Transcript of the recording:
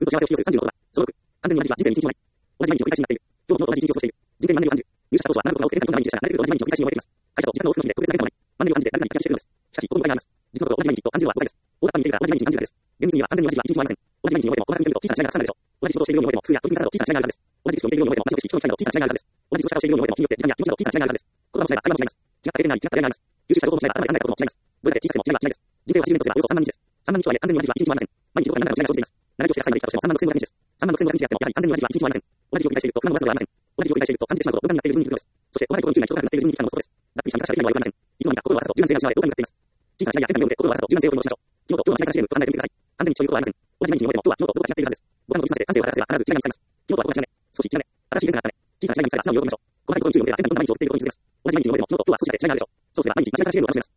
と幸せを引き寄せる36は、小6、完全に同じは人生に一日もない。同じ毎日を繰り返しになっている。今日も同じ一日を過ごしている。人生に万年を感じる。入社した当初はなることが起きていたことが毎日でしたが、慣れると同じ毎日を繰り返しに思えています。会社と時間の往復の日で特別な変化もない。万年を感じて誰かに感謝しているのです。しかし、ここに誤解があります。実のところ同じ毎日と感じるのは誤解です。大雑把に言っているから同じ毎日に感じるからです。厳密には完全に同じは一日もありません。同じ毎日に思えても、この中に見ると小さな違いがたくさんあるでしょう。同じ仕事をしているように思えても、工夫や取り組み方など小さな違いがあるはずです。同じ知識を見ているように思えても、同じ知識、人の期待など小さな違いがあるはずです。同じ過ごし方をしているように思えても、日によって時間や気持ちなど小さな違いがあるはずです。言葉の違いが会話も違います。違った経験があり、違った例があります。優秀した情報も違いが頭で考えたことも違います。どれだけ小さくても違いは違いです。人生は80年とすればおよそ3万日です。3万日とはいえ完全に同じは一日もありません。毎日どこかで何らかの違いが生じています。70として100歳まで生きたとしても3万6500日です。3万6500日であっても、やはり完全に同じは一日もありません。同じ日を繰り返していると、不安を出すのではありません。同じ日を繰り返していると感じてしまうこと、無駄になっている分に気づくのです。そして、細かいことに気づかない人がなっている分に気づかないことです。ざっくりした見方しかできないのはよくありません。いつの間にか心を合わせと柔軟性が失われ、動画になっています。小さな違いや変化によって心を合わせと柔軟性を取り戻しましょう。昨日と今日の違いからしてみると考えてみてください。完全にそういうことはありません。同じ毎日に思えても、今日は昨日とどこか違っているはずです。五感の研ぎ澄ませて感性を働かせば必ず違いが見つかります。昨日とはここが違うね。少し違うね。新しい変化があったね。小さな違いが見つかれば素直に喜びましょう。細かいことに注意を向ければ変化のどんな毎日を送っていることに気づきます。同じ毎日に思えても、昨日とは少しだけ違いがあるでしょう。そうすれば毎日間違い探しゲームを楽しめます。